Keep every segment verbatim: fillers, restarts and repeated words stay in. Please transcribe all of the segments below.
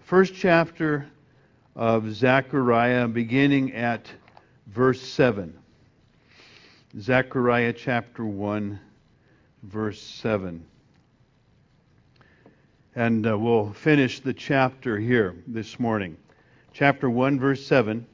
first chapter of Zechariah, beginning at verse seven. Zechariah chapter one, verse seven. And uh, we'll finish the chapter here this morning. Chapter one, verse seven.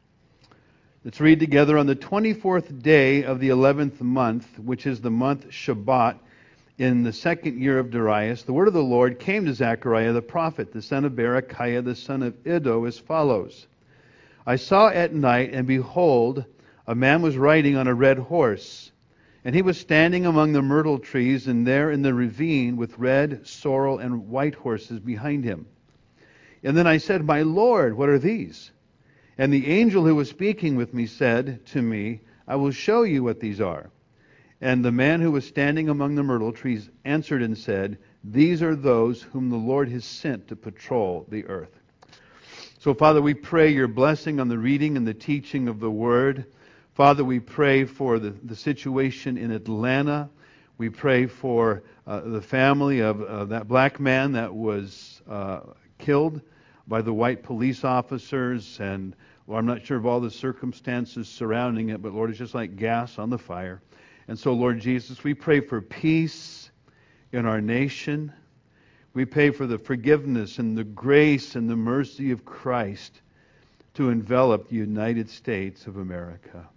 Let's read together. On the twenty-fourth day of the eleventh month, which is the month Shabbat, in the second year of Darius, the word of the Lord came to Zechariah the prophet, the son of Berechiah, the son of Iddo, as follows. I saw at night, and behold, a man was riding on a red horse, and he was standing among the myrtle trees, and there in the ravine with red, sorrel, and white horses behind him. And then I said, My Lord, what are these? And the angel who was speaking with me said to me, I will show you what these are. And the man who was standing among the myrtle trees answered and said, These are those whom the Lord has sent to patrol the earth. So, Father, we pray your blessing on the reading and the teaching of the Word. Father, we pray for the, the situation in Atlanta. We pray for uh, the family of uh, that black man that was uh, killed by the white police officers. And well, I'm not sure of all the circumstances surrounding it, but Lord, it's just like gas on the fire. And so, Lord Jesus, we pray for peace in our nation. We pray for the forgiveness and the grace and the mercy of Christ to envelop the United States of America.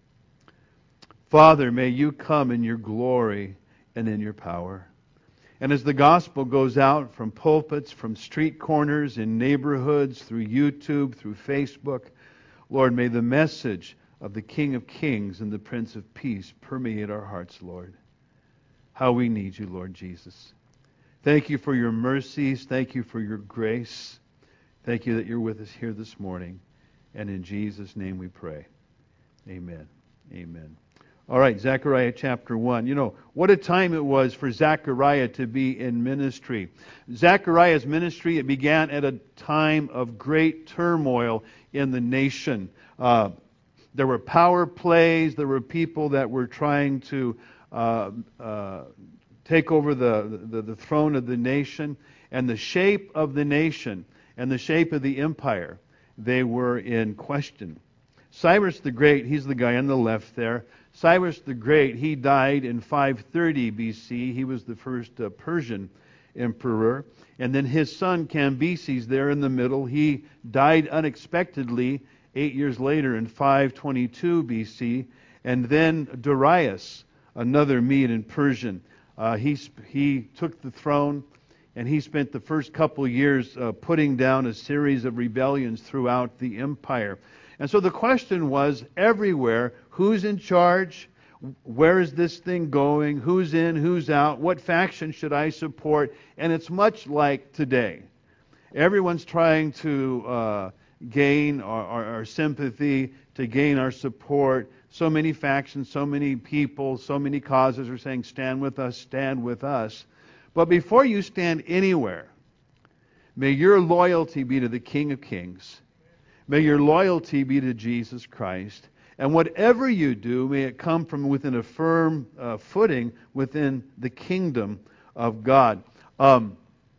Father, may you come in your glory and in your power. And as the gospel goes out from pulpits, from street corners, in neighborhoods, through YouTube, through Facebook, Lord, may the message of the King of Kings and the Prince of Peace permeate our hearts, Lord. How we need you, Lord Jesus. Thank you for your mercies. Thank you for your grace. Thank you that you're with us here this morning. And in Jesus' name we pray. Amen. Amen. All right, Zechariah chapter one. You know, what a time it was for Zechariah to be in ministry. Zechariah's ministry, it began at a time of great turmoil in the nation. Uh, There were power plays. There were people that were trying to uh, uh, take over the, the, the throne of the nation. And the shape of the nation and the shape of the empire, they were in question. Cyrus the Great, he's the guy on the left there. Cyrus the Great, he died in five thirty B C. He was the first uh, Persian emperor. And then his son Cambyses there in the middle, he died unexpectedly Eight years later in five twenty-two B C, and then Darius, another Mede and Persian, uh, he he took the throne, and he spent the first couple years uh, putting down a series of rebellions throughout the empire. And so the question was everywhere: who's in charge? Where is this thing going? Who's in? Who's out? What faction should I support? And it's much like today. Everyone's trying to Uh, gain our, our, our sympathy, to gain our support. So many factions, so many people, so many causes are saying, stand with us, stand with us. But before you stand anywhere, may your loyalty be to the King of Kings. May your loyalty be to Jesus Christ. And whatever you do, may it come from within a firm uh, footing within the kingdom of God. Um,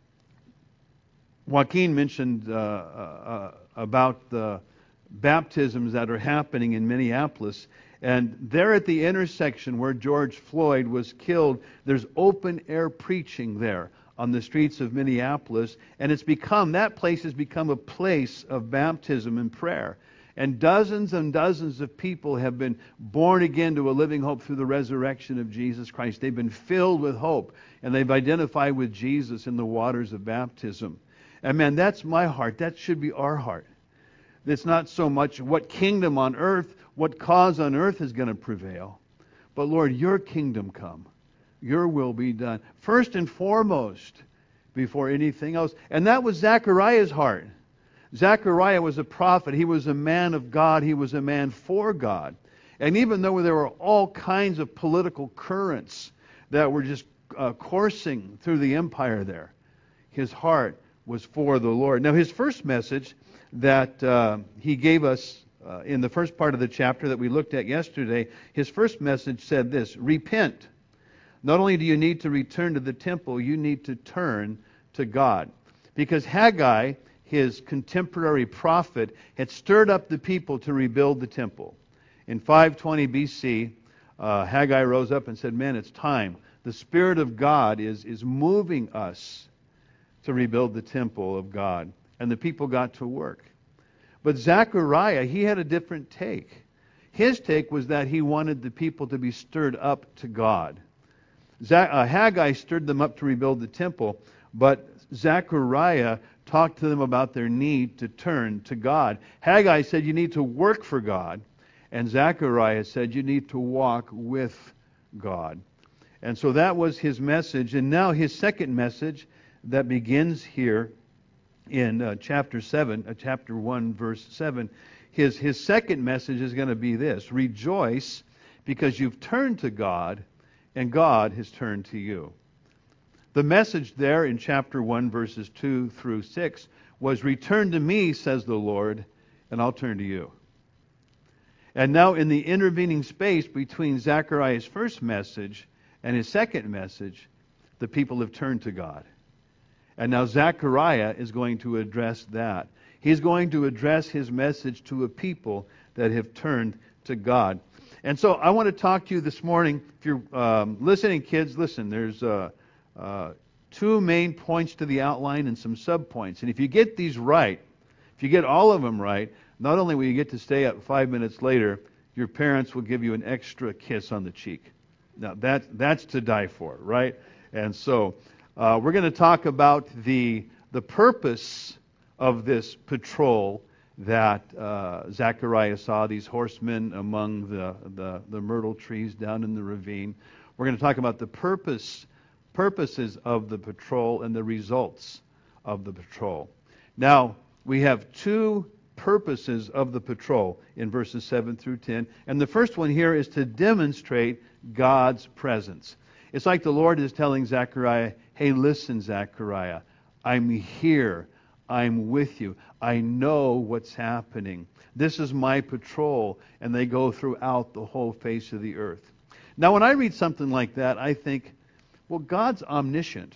Joaquin mentioned uh, uh, about the baptisms that are happening in Minneapolis. And there at the intersection where George Floyd was killed, there's open air preaching there on the streets of Minneapolis. And it's become, that place has become a place of baptism and prayer. And dozens and dozens of people have been born again to a living hope through the resurrection of Jesus Christ. They've been filled with hope, and they've identified with Jesus in the waters of baptism. And man, that's my heart. That should be our heart. It's not so much what kingdom on earth, what cause on earth is going to prevail. But Lord, your kingdom come. Your will be done. First and foremost, before anything else. And that was Zechariah's heart. Zechariah was a prophet. He was a man of God. He was a man for God. And even though there were all kinds of political currents that were just uh, coursing through the empire there, his heart was for the Lord. Now, his first message that uh, he gave us uh, in the first part of the chapter that we looked at yesterday, his first message said this: repent. Not only do you need to return to the temple, you need to turn to God. Because Haggai, his contemporary prophet, had stirred up the people to rebuild the temple. In five twenty B C, uh, Haggai rose up and said, man, it's time. The Spirit of God is, is moving us to rebuild the temple of God. And the people got to work. But Zechariah, he had a different take. His take was that he wanted the people to be stirred up to God. Zach, uh, Haggai stirred them up to rebuild the temple, but Zechariah talked to them about their need to turn to God. Haggai said you need to work for God, and Zechariah said you need to walk with God. And so that was his message. And now his second message that begins here in uh, chapter seven, uh, chapter one, verse seven, his, his second message is going to be this: rejoice because you've turned to God and God has turned to you. The message there in chapter one, verses two through six was, return to me, says the Lord, and I'll turn to you. And now in the intervening space between Zechariah's first message and his second message, the people have turned to God. And now Zechariah is going to address that. He's going to address his message to a people that have turned to God. And so I want to talk to you this morning. If you're um, listening, kids, listen, there's uh, uh, two main points to the outline and some subpoints. And if you get these right, if you get all of them right, not only will you get to stay up five minutes later, your parents will give you an extra kiss on the cheek. Now, that, that's to die for, right? And so uh, we're going to talk about the, the purpose of this patrol that uh, Zechariah saw, these horsemen among the, the, the myrtle trees down in the ravine. We're going to talk about the purpose, purposes of the patrol and the results of the patrol. Now, we have two purposes of the patrol in verses seven through ten. And the first one here is to demonstrate God's presence. It's like the Lord is telling Zechariah, hey, listen, Zechariah, I'm here. I'm with you. I know what's happening. This is my patrol, and they go throughout the whole face of the earth. Now, when I read something like that, I think, well, God's omniscient.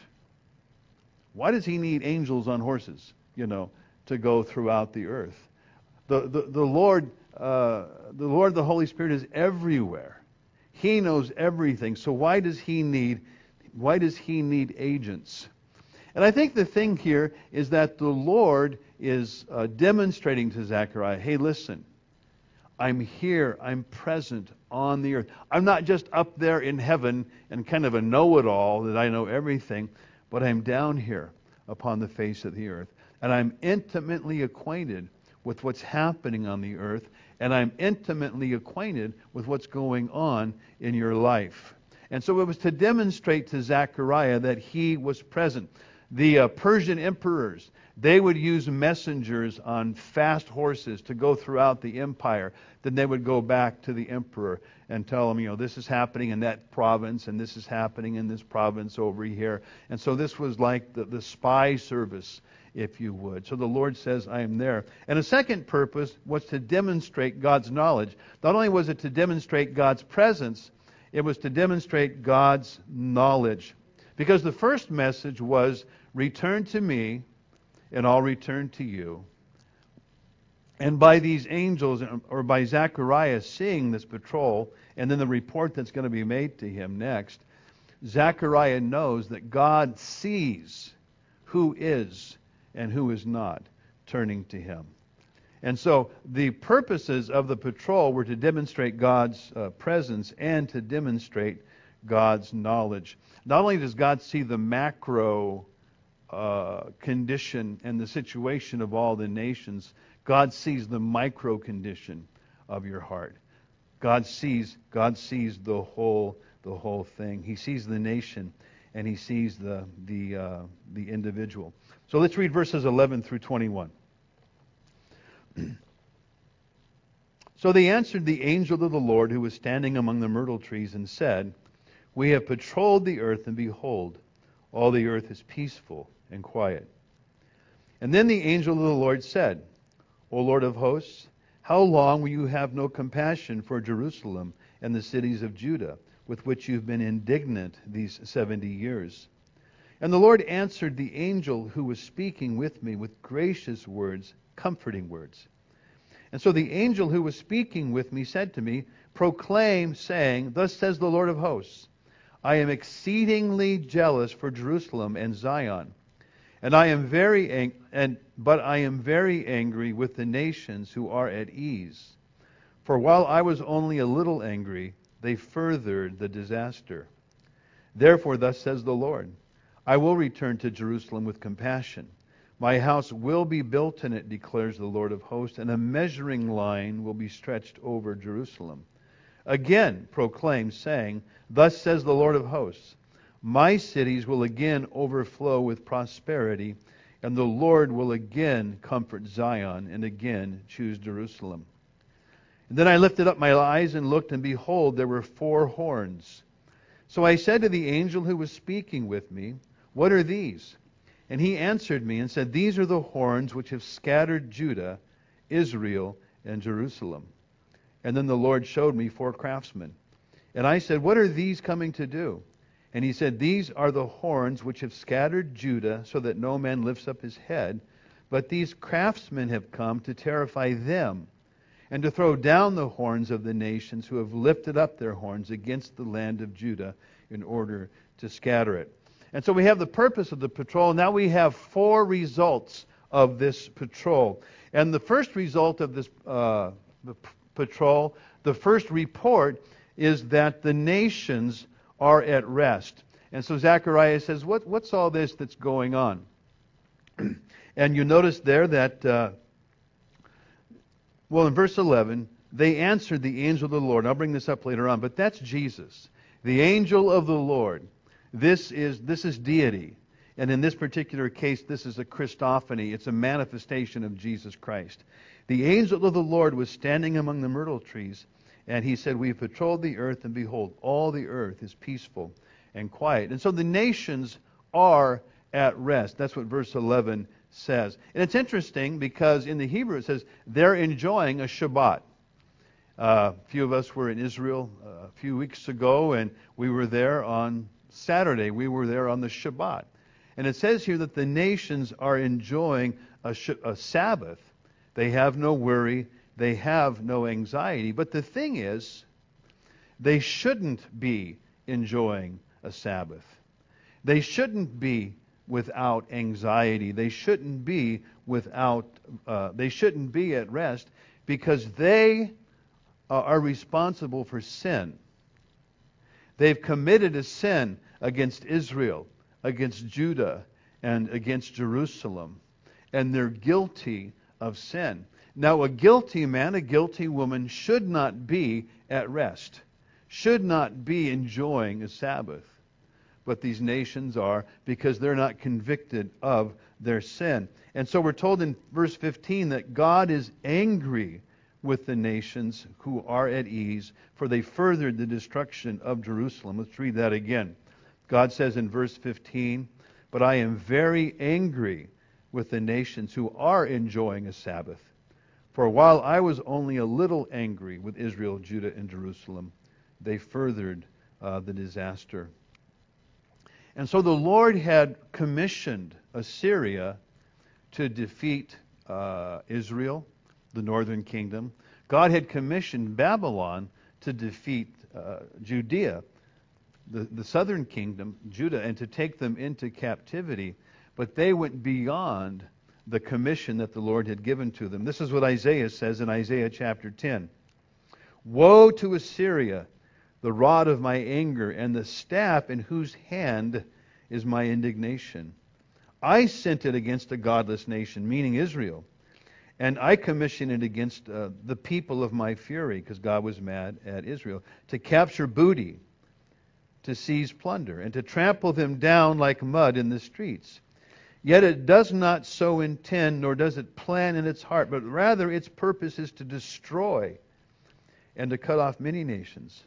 Why does he need angels on horses, you know, to go throughout the earth? The, the, the Lord, uh, the Lord, the Holy Spirit is everywhere. He knows everything. So why does he need, why does he need agents? And I think the thing here is that the Lord is uh, demonstrating to Zechariah, hey, listen, I'm here, I'm present on the earth. I'm not just up there in heaven and kind of a know-it-all that I know everything, but I'm down here upon the face of the earth. And I'm intimately acquainted with what's happening on the earth, and I'm intimately acquainted with what's going on in your life. And so it was to demonstrate to Zechariah that he was present. The uh, Persian emperors, they would use messengers on fast horses to go throughout the empire. Then they would go back to the emperor and tell him, you know, this is happening in that province, and this is happening in this province over here. And so this was like the, the spy service, if you would. So the Lord says, I am there. And a second purpose was to demonstrate God's knowledge. Not only was it to demonstrate God's presence, it was to demonstrate God's knowledge. Because the first message was, return to me, and I'll return to you. And by these angels, or by Zechariah seeing this patrol, and then the report that's going to be made to him next, Zechariah knows that God sees who is and who is not turning to him. And so the purposes of the patrol were to demonstrate God's uh, presence and to demonstrate God's knowledge. Not only does God see the macro uh, condition and the situation of all the nations, God sees the micro condition of your heart. God sees God sees the whole the whole thing. He sees the nation, and he sees the the uh, the individual. So let's read verses eleven through twenty-one. So they answered the angel of the Lord who was standing among the myrtle trees and said, we have patrolled the earth, and behold, all the earth is peaceful and quiet. And then the angel of the Lord said, O Lord of hosts, how long will you have no compassion for Jerusalem and the cities of Judah, with which you've been indignant these seventy years? And the Lord answered the angel who was speaking with me with gracious words, comforting words. And so the angel who was speaking with me said to me, proclaim, saying, thus says the Lord of hosts, I am exceedingly jealous for Jerusalem and Zion, and I am very ang- and but I am very angry with the nations who are at ease. For while I was only a little angry, they furthered the disaster. Therefore, thus says the Lord, I will return to Jerusalem with compassion. My house will be built in it, declares the Lord of hosts, and a measuring line will be stretched over Jerusalem. Again proclaim, saying, thus says the Lord of hosts, my cities will again overflow with prosperity, and the Lord will again comfort Zion and again choose Jerusalem. And then I lifted up my eyes and looked, and behold, there were four horns. So I said to the angel who was speaking with me, what are these? And he answered me and said, these are the horns which have scattered Judah, Israel, and Jerusalem. And then the Lord showed me four craftsmen. And I said, what are these coming to do? And he said, these are the horns which have scattered Judah, so that no man lifts up his head. But these craftsmen have come to terrify them, and to throw down the horns of the nations who have lifted up their horns against the land of Judah in order to scatter it. And so we have the purpose of the patrol. Now we have four results of this patrol. And the first result of this uh, the p- patrol, the first report, is that the nations are at rest. And so Zechariah says, what, what's all this that's going on? And you notice there that, uh, well, in verse eleven, they answered the angel of the Lord. I'll bring this up later on, but that's Jesus. The angel of the Lord. This is this is deity. And in this particular case, this is a Christophany. It's a manifestation of Jesus Christ. The angel of the Lord was standing among the myrtle trees, and he said, we have patrolled the earth, and behold, all the earth is peaceful and quiet. And so the nations are at rest. That's what verse eleven says. And it's interesting because in the Hebrew it says they're enjoying a Shabbat. Uh, a few of us were in Israel uh, a few weeks ago, and we were there on Saturday. We were there on the Shabbat. And it says here that the nations are enjoying a, sh- a Sabbath. They have no worry. They have no anxiety. But the thing is, they shouldn't be enjoying a Sabbath. They shouldn't be without anxiety. They shouldn't be without. Uh, they shouldn't be at rest, because they uh, are responsible for sin. They've committed a sin against Israel, against Judah, and against Jerusalem, and they're guilty of sin. Now, a guilty man, a guilty woman should not be at rest, should not be enjoying a Sabbath. But these nations are, because they're not convicted of their sin. And so we're told in verse fifteen that God is angry with the nations who are at ease, for they furthered the destruction of Jerusalem. Let's read that again. God says in verse fifteen, but I am very angry with the nations who are enjoying a Sabbath. For while I was only a little angry with Israel, Judah, and Jerusalem, they furthered uh, the disaster. And so the Lord had commissioned Assyria to defeat uh, Israel, the northern kingdom. God had commissioned Babylon to defeat uh, Judea, the, the southern kingdom, Judah, and to take them into captivity. But they went beyond the commission that the Lord had given to them. This is what Isaiah says in Isaiah chapter ten. Woe to Assyria, the rod of my anger, and the staff in whose hand is my indignation. I sent it against a godless nation, meaning Israel, and I commissioned it against uh, the people of my fury, because God was mad at Israel, to capture booty, to seize plunder, and to trample them down like mud in the streets. Yet it does not so intend, nor does it plan in its heart, but rather its purpose is to destroy and to cut off many nations.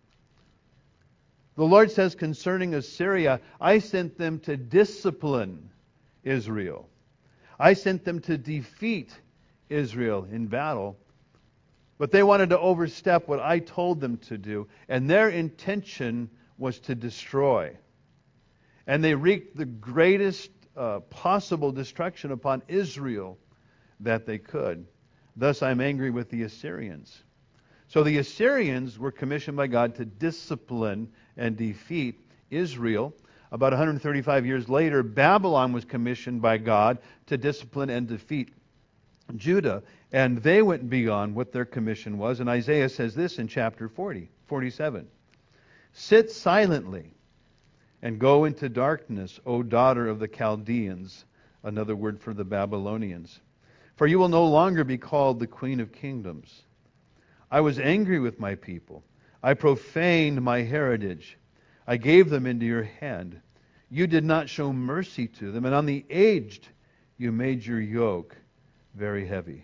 The Lord says concerning Assyria, I sent them to discipline Israel. I sent them to defeat Israel in battle. But they wanted to overstep what I told them to do, and their intention was to destroy. And they wreaked the greatest uh, possible destruction upon Israel that they could. Thus I'm angry with the Assyrians. So the Assyrians were commissioned by God to discipline and defeat Israel. About one hundred thirty-five years later, Babylon was commissioned by God to discipline and defeat Judah. And they went beyond what their commission was. And Isaiah says this in chapter forty, forty-seven. Sit silently and go into darkness, O daughter of the Chaldeans, another word for the Babylonians. For you will no longer be called the Queen of Kingdoms. I was angry with my people. I profaned my heritage. I gave them into your hand. You did not show mercy to them, and on the aged you made your yoke very heavy.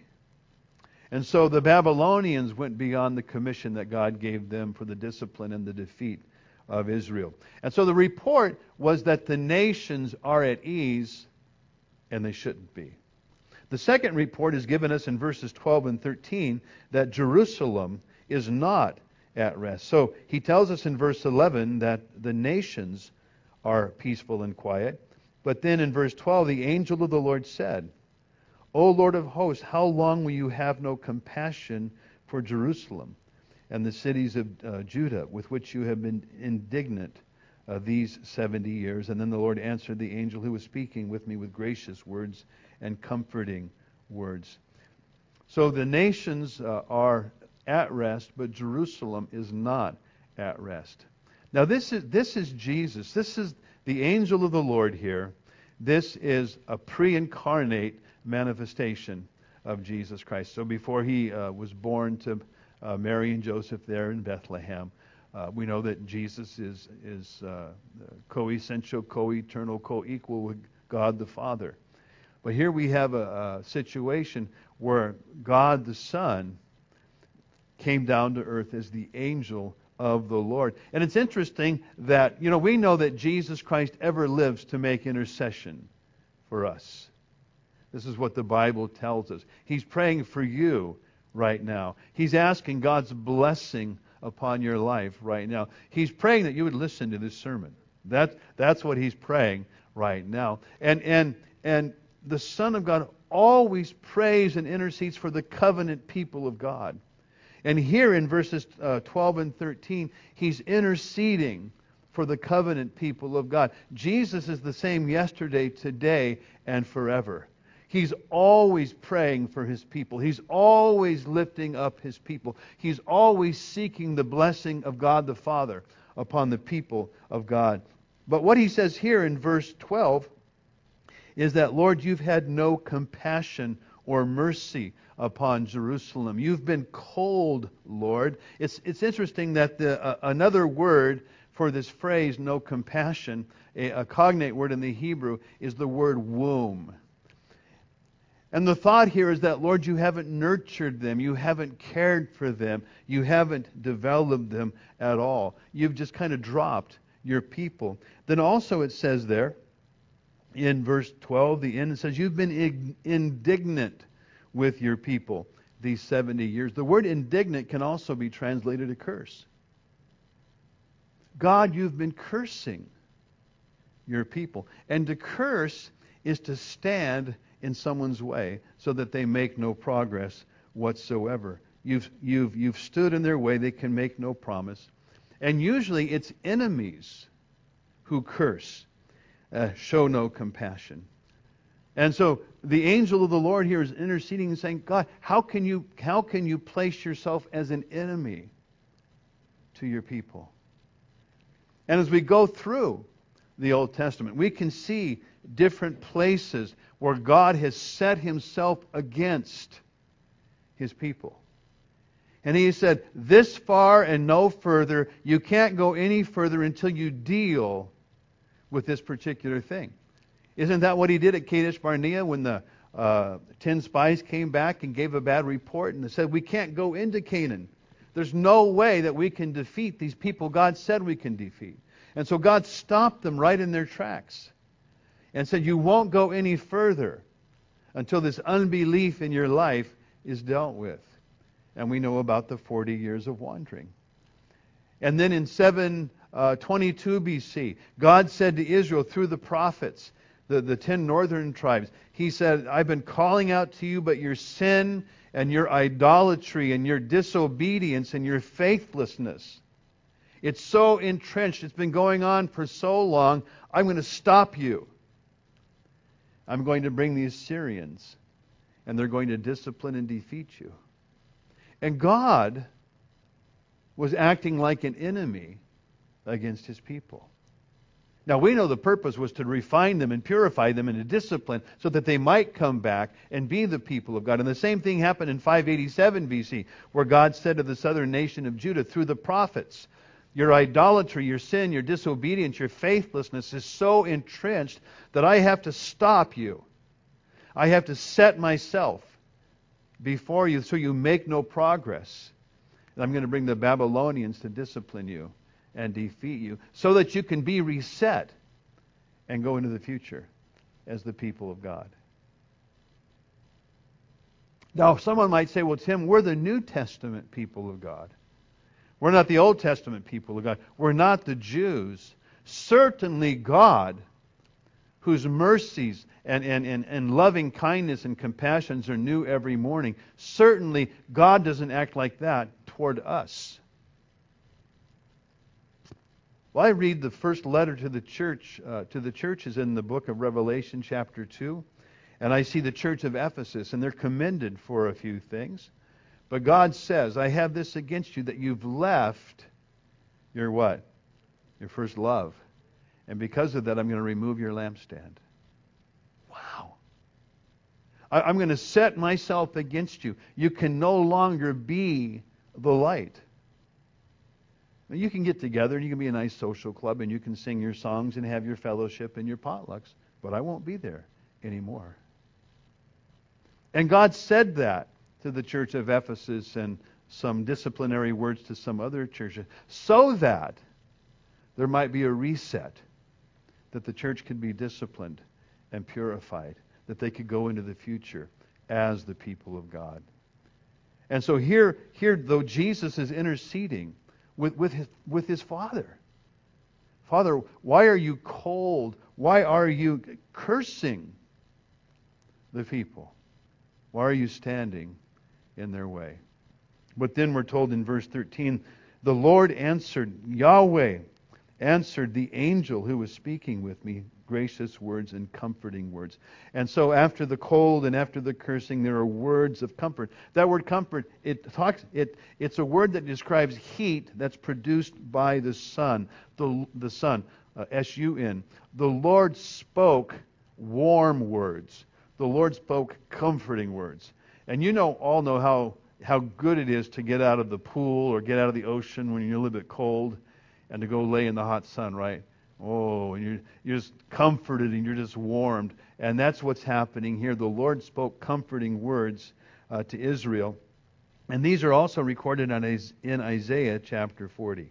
And so the Babylonians went beyond the commission that God gave them for the discipline and the defeat of Israel. And so the report was that the nations are at ease, and they shouldn't be. The second report is given us in verses twelve and thirteen that Jerusalem is not at rest. So he tells us in verse eleven that the nations are peaceful and quiet. But then in verse twelve, the angel of the Lord said, O Lord of hosts, how long will you have no compassion for Jerusalem and the cities of uh, Judah, with which you have been indignant uh, these seventy years? And then the Lord answered the angel who was speaking with me with gracious words and comforting words. So the nations uh, are at rest, but Jerusalem is not at rest. Now this is this is Jesus. This is the angel of the Lord here. This is a pre-incarnate manifestation of Jesus Christ. So before he uh, was born to uh, Mary and Joseph there in Bethlehem, uh, we know that Jesus is is uh, co-essential, co-eternal, co-equal with God the Father. But here we have a, a situation where God the Son came down to earth as the angel of the Lord. And it's interesting that, you know, we know that Jesus Christ ever lives to make intercession for us. This is what the Bible tells us. He's praying for you right now. He's asking God's blessing upon your life right now. He's praying that you would listen to this sermon. That, that's what he's praying right now. And, and, and the Son of God always prays and intercedes for the covenant people of God. And here in verses uh, twelve and thirteen, he's interceding for the covenant people of God. Jesus is the same yesterday, today, and forever. He's always praying for his people. He's always lifting up his people. He's always seeking the blessing of God the Father upon the people of God. But what he says here in verse twelve is that, Lord, you've had no compassion or mercy upon Jerusalem. You've been cold, Lord. It's it's interesting that the uh, another word for this phrase, no compassion, a, a cognate word in the Hebrew, is the word womb. And the thought here is that, Lord, you haven't nurtured them. You haven't cared for them. You haven't developed them at all. You've just kind of dropped your people. Then also it says there, in verse twelve, the end, it says, you've been indignant with your people these seventy years. The word indignant can also be translated a curse. God, you've been cursing your people. And to curse is to stand in someone's way so that they make no progress whatsoever. You've, you've, you've stood in their way. They can make no promise. And usually it's enemies who curse, uh, show no compassion. And so the angel of the Lord here is interceding and saying, God, how can you, how can you place yourself as an enemy to your people? And as we go through the Old Testament, we can see different places where God has set himself against his people. And he said, this far and no further. You can't go any further until you deal with this particular thing. Isn't that what he did at Kadesh Barnea when the uh, ten spies came back and gave a bad report and they said, we can't go into Canaan. There's no way that we can defeat these people God said we can defeat. And so God stopped them right in their tracks and said, you won't go any further until this unbelief in your life is dealt with. And we know about the forty years of wandering. And then in seven uh, twenty-two B C, God said to Israel through the prophets, the, the ten northern tribes, He said, I've been calling out to you, but your sin and your idolatry and your disobedience and your faithlessness, it's so entrenched, it's been going on for so long, I'm going to stop you. I'm going to bring the Assyrians, and they're going to discipline and defeat you. And God was acting like an enemy against His people. Now we know the purpose was to refine them and purify them and to discipline so that they might come back and be the people of God. And the same thing happened in five eighty-seven B C, where God said to the southern nation of Judah through the prophets, your idolatry, your sin, your disobedience, your faithlessness is so entrenched that I have to stop you. I have to set myself before you so you make no progress. And I'm going to bring the Babylonians to discipline you and defeat you so that you can be reset and go into the future as the people of God. Now, someone might say, well, Tim, we're the New Testament people of God. We're not the Old Testament people of God. We're not the Jews. Certainly God, whose mercies and, and, and, and loving kindness and compassions are new every morning, certainly God doesn't act like that toward us. Well, I read the first letter to the church, uh, to the churches in the book of Revelation, chapter two, and I see the church of Ephesus, and they're commended for a few things. But God says, I have this against you, that you've left your what? Your first love. And because of that, I'm going to remove your lampstand. Wow. I, I'm going to set myself against you. You can no longer be the light. Now, you can get together and you can be a nice social club and you can sing your songs and have your fellowship and your potlucks, but I won't be there anymore. And God said that to the church of Ephesus and some disciplinary words to some other churches, so that there might be a reset, that the church could be disciplined and purified, that they could go into the future as the people of God. And so here, here though Jesus is interceding with, with, his, with his Father. Father, why are you cold? Why are you cursing the people? Why are you standing in their way? But then we're told in verse thirteen, the Lord answered, Yahweh answered the angel who was speaking with me, gracious words and comforting words. And so after the cold and after the cursing, there are words of comfort. That word comfort, it talks, it, it's a word that describes heat that's produced by the sun, the, the sun, uh, S U N. The Lord spoke warm words. The Lord spoke comforting words. And you know, all know how, how good it is to get out of the pool or get out of the ocean when you're a little bit cold and to go lay in the hot sun, right? Oh, and you're, you're just comforted and you're just warmed. And that's what's happening here. The Lord spoke comforting words uh, to Israel. And these are also recorded on, in Isaiah chapter forty,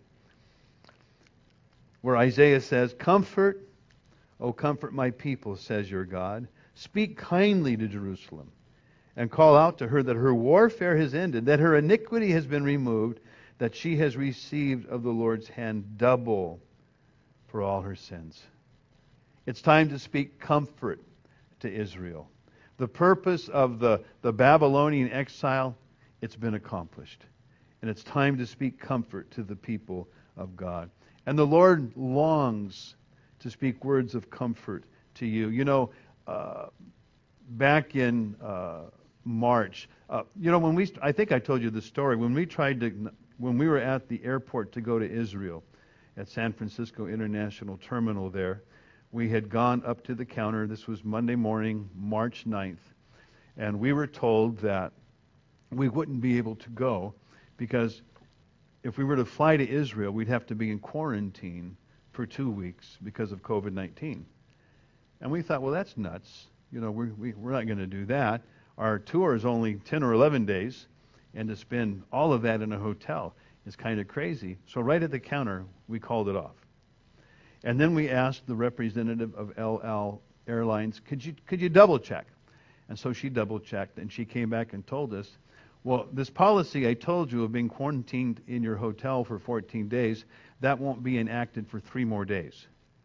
where Isaiah says, Comfort, O comfort my people, says your God. Speak kindly to Jerusalem and call out to her that her warfare has ended, that her iniquity has been removed, that she has received of the Lord's hand double for all her sins. It's time to speak comfort to Israel. The purpose of the, the Babylonian exile, it's been accomplished. And it's time to speak comfort to the people of God. And the Lord longs to speak words of comfort to you. You know, uh, back in uh, March, uh, you know, when we, I think I told you the story, when we tried to, when we were at the airport to go to Israel, at San Francisco International Terminal there, we had gone up to the counter. This was Monday morning, March ninth, and we were told that we wouldn't be able to go because if we were to fly to Israel, we'd have to be in quarantine for two weeks because of covid nineteen. And we thought, well, that's nuts. You know, we're, we, we're not going to do that. Our tour is only ten or eleven days, and to spend all of that in a hotel is kind of crazy. So right at the counter, we called it off. And then we asked the representative of El Al Airlines, could you could you double check? And so she double checked, and she came back and told us, Well, this policy I told you of being quarantined in your hotel for fourteen days, that won't be enacted for three more days.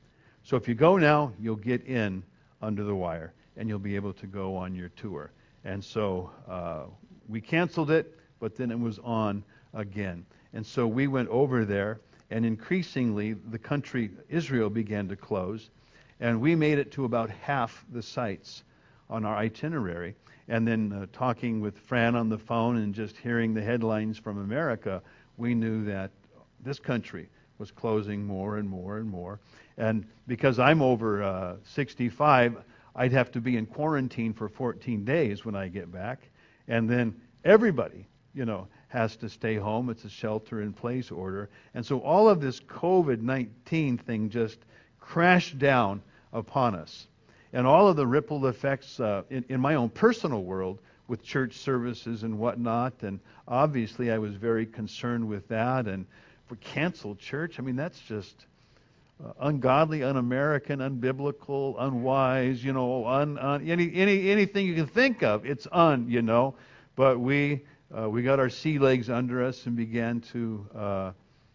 So if you go now, you'll get in under the wire, and you'll be able to go on your tour. And so uh, we canceled it, but then it was on again. And so we went over there, and increasingly the country, Israel, began to close. And we made it to about half the sites on our itinerary. And then uh, talking with Fran on the phone and just hearing the headlines from America, we knew that this country was closing more and more and more. And because I'm over uh, sixty-five, I'd have to be in quarantine for fourteen days when I get back. And then everybody, you know, has to stay home. It's a shelter-in-place order. And so all of this covid nineteen thing just crashed down upon us. And all of the ripple effects uh, in, in my own personal world with church services and whatnot. And obviously I was very concerned with that. And for canceled church, I mean, that's just uh, ungodly, un-American, unbiblical, unwise, you know, un, un, any, any anything you can think of. It's un, you know. But we uh, we got our sea legs under us and began to uh,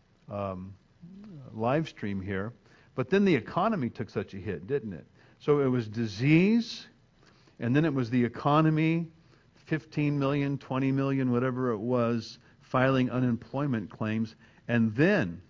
um, live stream here. But then the economy took such a hit, didn't it? So it was disease, and then it was the economy, fifteen million, twenty million, whatever it was, filing unemployment claims, and then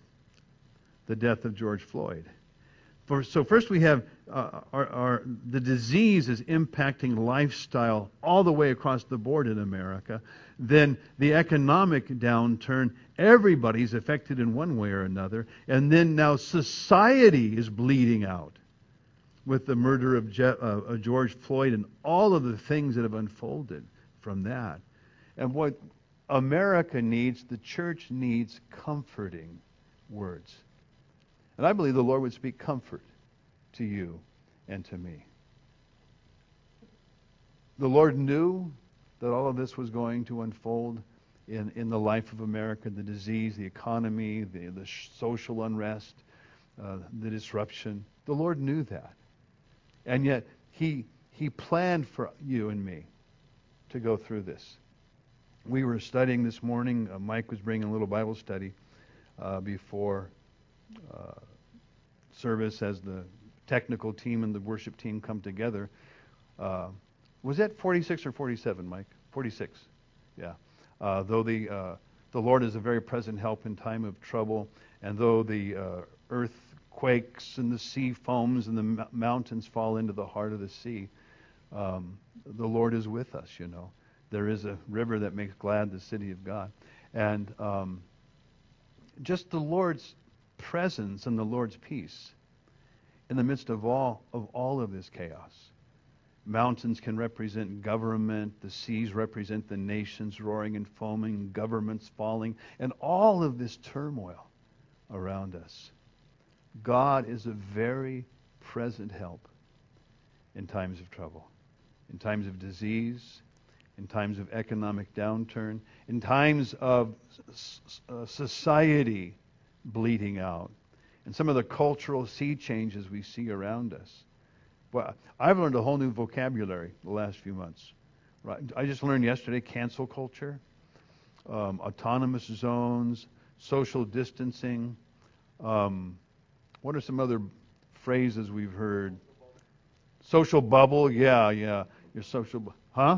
the death of George Floyd. For, so first we have uh, our, our, the disease is impacting lifestyle all the way across the board in America. Then the economic downturn, everybody's affected in one way or another. And then now society is bleeding out with the murder of, Je- uh, of George Floyd and all of the things that have unfolded from that. And what America needs, the church needs comforting words. And I believe the Lord would speak comfort to you and to me. The Lord knew that all of this was going to unfold in, in the life of America, the disease, the economy, the, the social unrest, uh, the disruption. The Lord knew that. And yet, He He planned for you and me to go through this. We were studying this morning. Uh, Mike was bringing a little Bible study uh, before uh, service as the technical team and the worship team come together. Uh, was that forty-six or forty-seven, Mike? forty-six. Yeah. Uh, though the uh, the Lord is a very present help in time of trouble, and though the uh, earth quakes and the sea foams and the m- mountains fall into the heart of the sea, um, the Lord is with us, you know. There is a river that makes glad the city of God. And um, just the Lord's presence and the Lord's peace in the midst of all of all of this chaos. Mountains can represent government, the seas represent the nations roaring and foaming, governments falling, and all of this turmoil around us. God is a very present help in times of trouble, in times of disease, in times of economic downturn, in times of uh, society bleeding out, and some of the cultural sea changes we see around us. Well, I've learned a whole new vocabulary the last few months. Right? I just learned yesterday cancel culture, um, autonomous zones, social distancing. Um, what are some other phrases we've heard? Social bubble, yeah, yeah. Your social, bu- huh?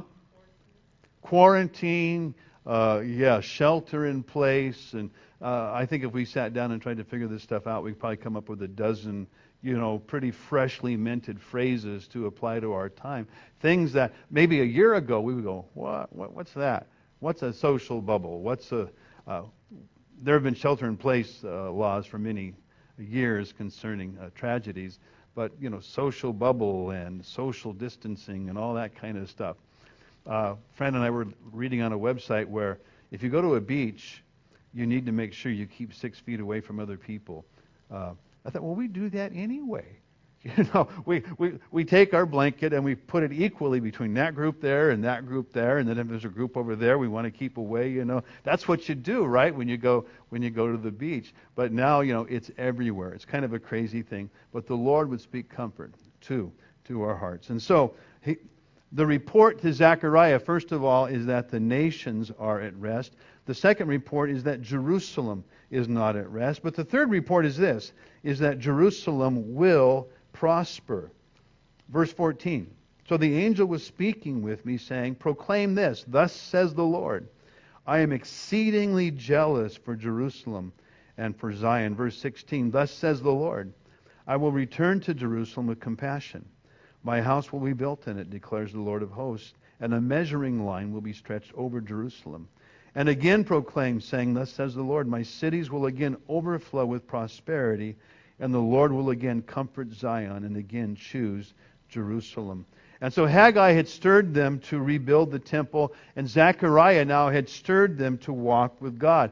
Quarantine, uh, yeah, shelter in place. And uh, I think if we sat down and tried to figure this stuff out, we'd probably come up with a dozen, you know, pretty freshly minted phrases to apply to our time. Things that maybe a year ago we would go, what? what what's that? What's a social bubble? What's a? Uh, there have been shelter-in-place uh, laws for many years concerning uh, tragedies, but you know, social bubble and social distancing and all that kind of stuff. Uh, Fran and I were reading on a website where if you go to a beach, you need to make sure you keep six feet away from other people. Uh, I thought, well, we do that anyway. You know, we, we, we take our blanket and we put it equally between that group there and that group there, and then if there's a group over there we want to keep away, you know. That's what you do, right, when you go when you go to the beach. But now, you know, it's everywhere. It's kind of a crazy thing. But the Lord would speak comfort, too, to our hearts. And so he, The report to Zechariah, first of all, is that the nations are at rest. The second report is that Jerusalem is not at rest. But the third report is this, is that Jerusalem will prosper. Verse fourteen. So the angel was speaking with me, saying, proclaim this, thus says the Lord, I am exceedingly jealous for Jerusalem and for Zion. Verse sixteen, thus says the Lord, I will return to Jerusalem with compassion. My house will be built in it, declares the Lord of hosts, and a measuring line will be stretched over Jerusalem. And again proclaim, saying, thus says the Lord, my cities will again overflow with prosperity, and the Lord will again comfort Zion and again choose Jerusalem. And so Haggai had stirred them to rebuild the temple, and Zechariah now had stirred them to walk with God.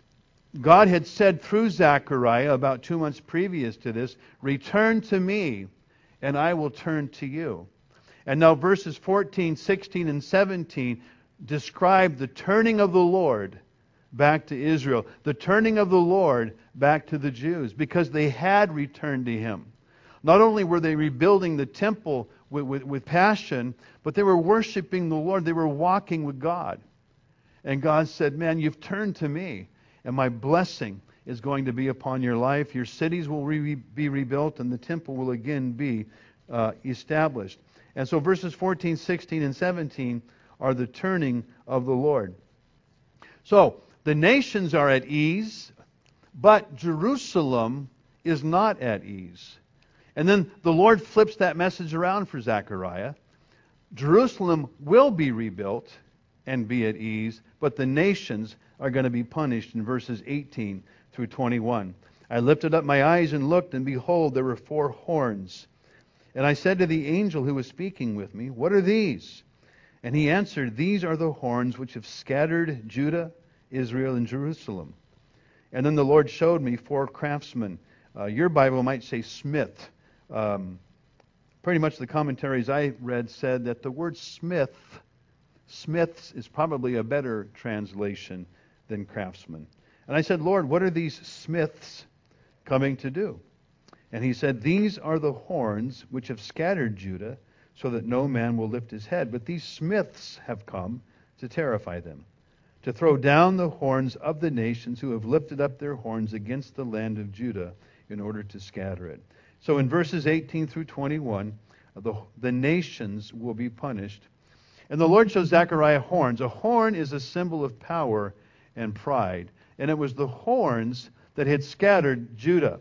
God had said through Zechariah about two months previous to this, return to me, and I will turn to you. And now verses fourteen, sixteen, and seventeen describe the turning of the Lord back to Israel, the turning of the Lord back to the Jews, because they had returned to Him. Not only were they rebuilding the temple with, with, with passion, but they were worshiping the Lord. They were walking with God. And God said, man, you've turned to me, and my blessing is going to be upon your life. Your cities will re- be rebuilt, and the temple will again be uh, established. And so verses fourteen, sixteen, and seventeen are the turning of the Lord. So, the nations are at ease, but Jerusalem is not at ease. And then the Lord flips that message around for Zechariah. Jerusalem will be rebuilt and be at ease, but the nations are going to be punished in verses eighteen through twenty-one. I lifted up my eyes and looked, and behold, there were four horns. And I said to the angel who was speaking with me, what are these? And he answered, these are the horns which have scattered Judah, Israel, and Jerusalem. And then the Lord showed me four craftsmen. Uh, your Bible might say smith. Um, pretty much the commentaries I read said that the word smith, smiths is probably a better translation than craftsman. And I said, Lord, what are these smiths coming to do? And he said, these are the horns which have scattered Judah, so that no man will lift his head. But these smiths have come to terrify them, to throw down the horns of the nations who have lifted up their horns against the land of Judah in order to scatter it. So in verses eighteen through twenty-one, the, the nations will be punished. And the Lord shows Zechariah horns. A horn is a symbol of power and pride. And it was the horns that had scattered Judah.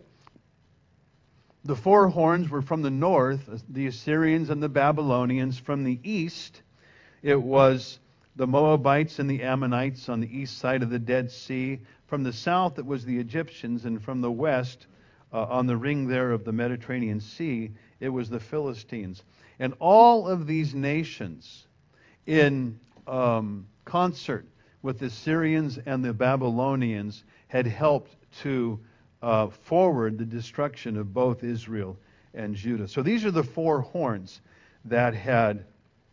The four horns were from the north, the Assyrians and the Babylonians. From the east, it was the Moabites and the Ammonites on the east side of the Dead Sea. From the south, it was the Egyptians. And from the west, uh, on the ring there of the Mediterranean Sea, it was the Philistines. And all of these nations, in um, concert with the Syrians and the Babylonians, had helped to uh, forward the destruction of both Israel and Judah. So these are the four horns that had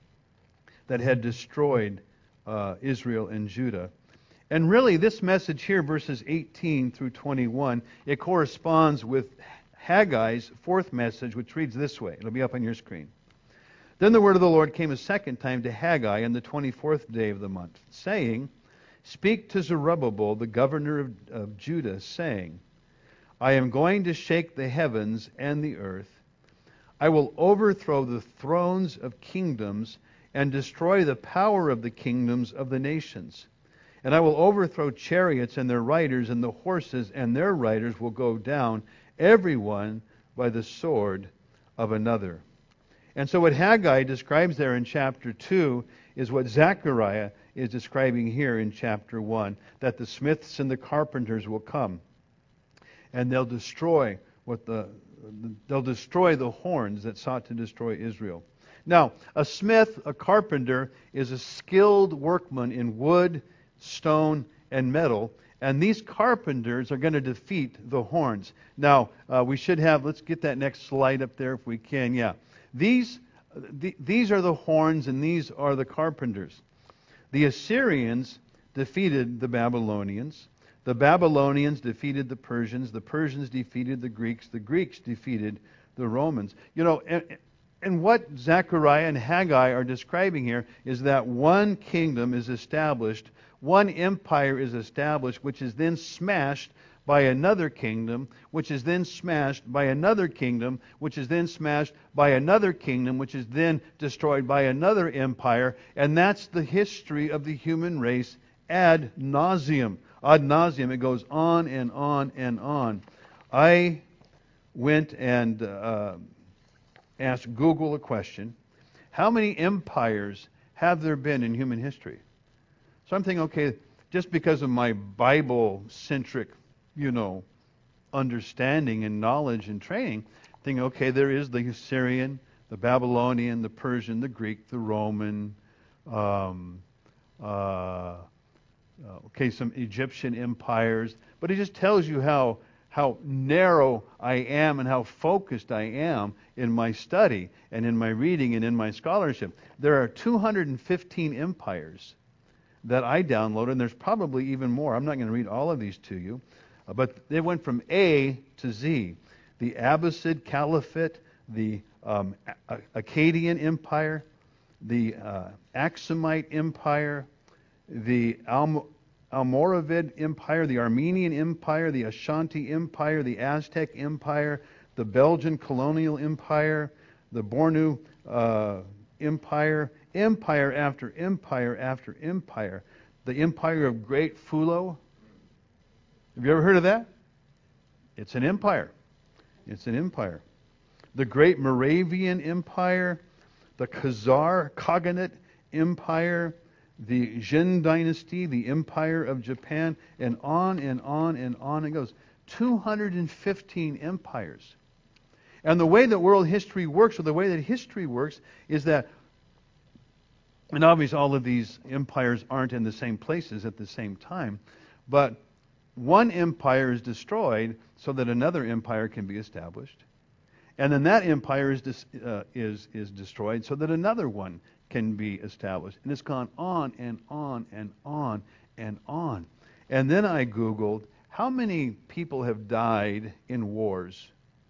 that had destroyed uh, Israel and Judah. And really, this message here, verses eighteen through twenty-one, it corresponds with Haggai's fourth message, which reads this way. It'll be up on your screen. Then the word of the Lord came a second time to Haggai on the twenty-fourth day of the month, saying, speak to Zerubbabel, the governor of, of Judah, saying, I am going to shake the heavens and the earth. I will overthrow the thrones of kingdoms and destroy the power of the kingdoms of the nations. And I will overthrow chariots and their riders, and the horses and their riders will go down, every one by the sword of another. And so what Haggai describes there in chapter two is what Zechariah is describing here in chapter one, that the smiths and the carpenters will come, and they'll destroy what the they'll destroy the horns that sought to destroy Israel. Now, a smith, a carpenter, is a skilled workman in wood, stone, and metal, and these carpenters are going to defeat the horns. Now, uh, we should have, let's get that next slide up there if we can. Yeah. These, th- these are the horns, and these are the carpenters. The Assyrians defeated the Babylonians. The Babylonians defeated the Persians. The Persians defeated the Greeks. The Greeks defeated the Romans. You know, And what Zechariah and Haggai are describing here is that one kingdom is established, one empire is established, which is then smashed by another kingdom, which is then smashed by another kingdom, which is then smashed by another kingdom, which is then destroyed by another empire. And that's the history of the human race ad nauseum. Ad nauseum. It goes on and on and on. I went and uh, asked Google a question. How many empires have there been in human history? So I'm thinking, okay, just because of my Bible-centric, you know, understanding and knowledge and training, thinking, okay, there is the Assyrian, the Babylonian, the Persian, the Greek, the Roman, um, uh, okay, some Egyptian empires. But it just tells you how how narrow I am and how focused I am in my study and in my reading and in my scholarship. There are two hundred fifteen empires that I downloaded, and there's probably even more. I'm not going to read all of these to you, uh, but they went from A to Z. The Abbasid Caliphate, the um, A- Akkadian Empire, the uh, Aksumite Empire, the Alm- Almoravid Empire, the Armenian Empire, the Ashanti Empire, the Aztec Empire, the Belgian Colonial Empire, the Bornu uh, Empire, empire after empire after empire. The Empire of Great Fulo. Have you ever heard of that? It's an empire. It's an empire. The Great Moravian Empire, the Khazar Khaganate Empire, the Jin Dynasty, the Empire of Japan, and on and on and on it goes. two hundred fifteen empires. And the way that world history works, or the way that history works, is that, and obviously all of these empires aren't in the same places at the same time, but one empire is destroyed so that another empire can be established. And then that empire is dis, uh, is is destroyed so that another one can be established. And it's gone on and on and on and on. And then I Googled how many people have died in wars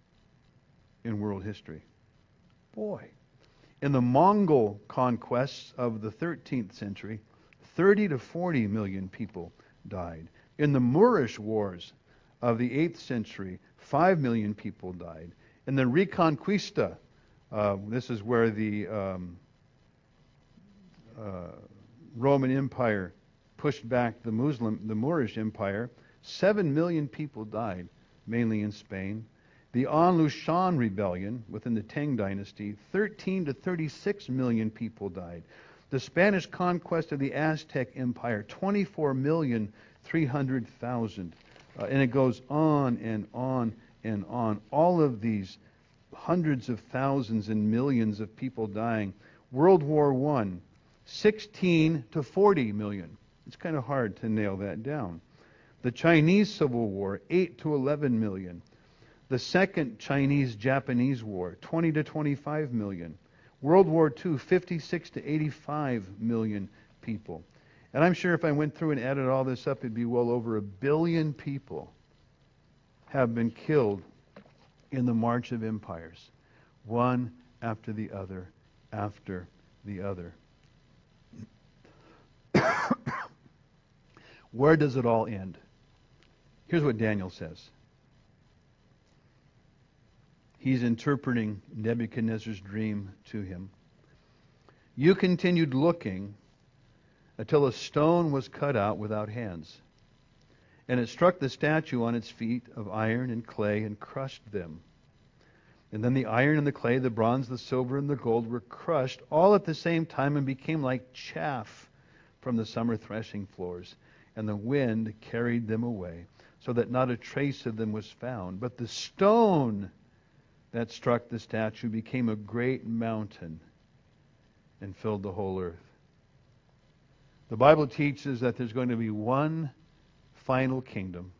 in world history. Boy. In the Mongol conquests of the thirteenth century, thirty to forty million people died. In the Moorish wars of the eighth century, five million people died. In the Reconquista, uh, this is where the um, uh, Roman Empire pushed back the Muslim, the Moorish Empire, seven million people died, mainly in Spain. The An Lushan rebellion within the Tang dynasty, thirteen to thirty-six million people died. The Spanish conquest of the Aztec Empire, twenty-four million three hundred thousand. Uh, and it goes on and on and on. All of these hundreds of thousands and millions of people dying. World War One, sixteen to forty million. It's kind of hard to nail that down. The Chinese Civil War, eight to eleven million. The Second Chinese-Japanese War, twenty to twenty-five million. World War Two, fifty-six to eighty-five million people. And I'm sure if I went through and added all this up, it'd be well over a billion people have been killed in the march of empires, one after the other, after the other. Where does it all end? Here's what Daniel says. He's interpreting Nebuchadnezzar's dream to him. You continued looking until a stone was cut out without hands, and it struck the statue on its feet of iron and clay and crushed them. And then the iron and the clay, the bronze, the silver, and the gold were crushed all at the same time and became like chaff from the summer threshing floors. And the wind carried them away, so that not a trace of them was found. But the stone that struck the statue became a great mountain and filled the whole earth. The Bible teaches that there's going to be one final kingdom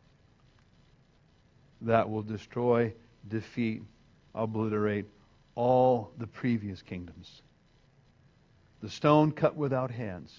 that will destroy, defeat, obliterate all the previous kingdoms. The stone cut without hands,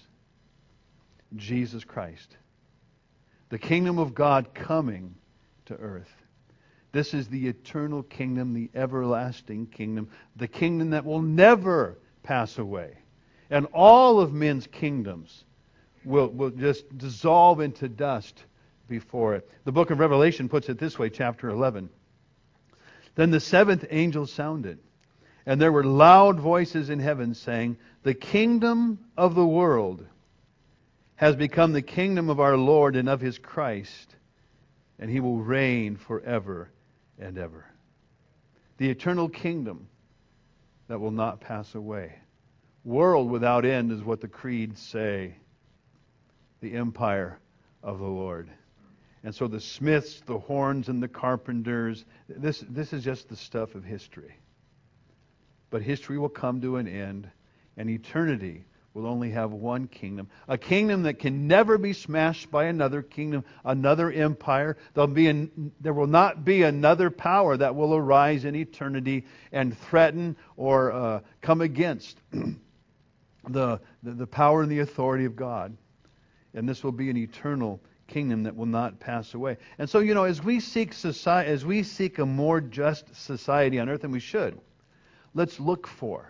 Jesus Christ. The kingdom of God coming to earth. This is the eternal kingdom, the everlasting kingdom, the kingdom that will never pass away. And all of men's kingdoms will, will just dissolve into dust before it. The book of Revelation puts it this way, chapter eleven. Then the seventh angel sounded, and there were loud voices in heaven saying, "The kingdom of the world has become the kingdom of our Lord and of His Christ, and He will reign forever and ever." The eternal kingdom that will not pass away. World without end is what the creeds say. The empire of the Lord. And so the smiths, the horns, and the carpenters, this, this is just the stuff of history. But history will come to an end, and eternity will only have one kingdom. A kingdom that can never be smashed by another kingdom, another empire. There'll be an, there will not be another power that will arise in eternity and threaten or uh, come against the, the, the power and the authority of God. And this will be an eternal kingdom that will not pass away. And so, you know, as we seek society, as we seek a more just society on earth, and we should, let's look for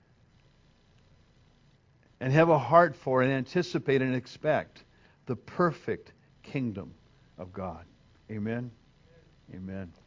and have a heart for and anticipate and expect the perfect kingdom of God. Amen? Amen.